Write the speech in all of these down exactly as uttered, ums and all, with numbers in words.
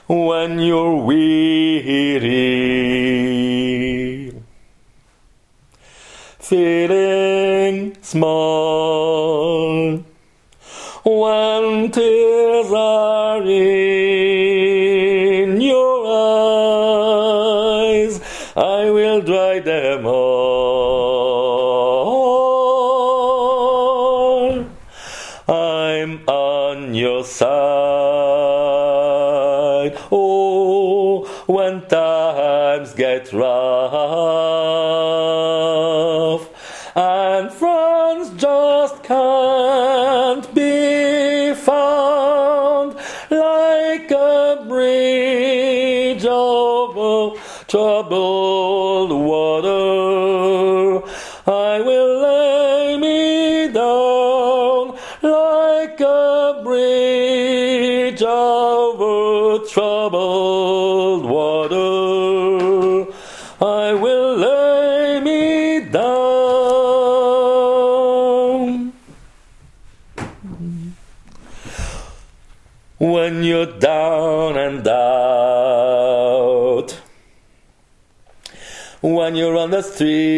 when you're weary, feeling small, when tears are in your eyes, I will dry them all. I'm on your side. Oh, when times get rough and friends just can't be found, like a bridge over troubled water, I will lay me down like a bridge over troubled water. I will lay me down. When you're down and out, when you're on the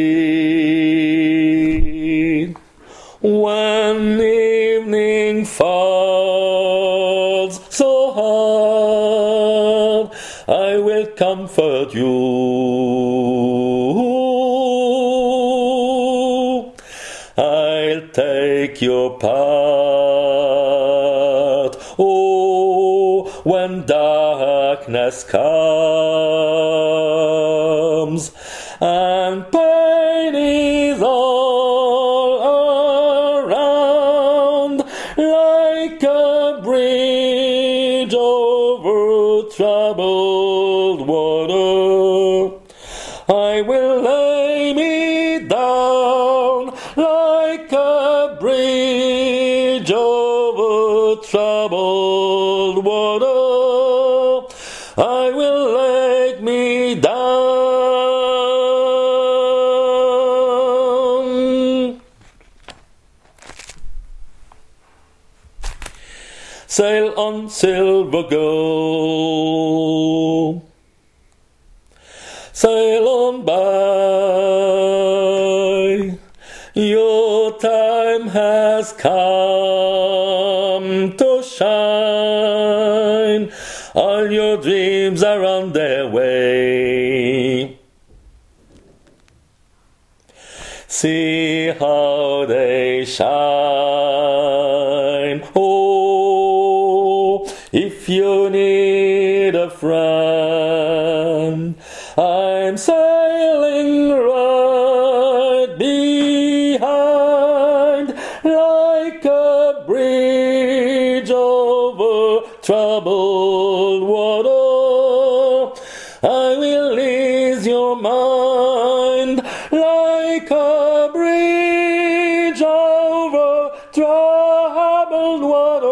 street, when evening falls so hard, I will comfort you. I'll take your part. Oh, when darkness comes and pain is all around, like a bridge over troubled water, I will lay me down like a bridge over troubled water. I will lay me down. Sail on, silver go. Sail on by. Your time has come to shine. All your dreams are on their way. See how they shine. Oh, if you need a friend, I'm sailing right behind, like a bridge over troubled water. I will ease your mind, like a bridge over troubled water.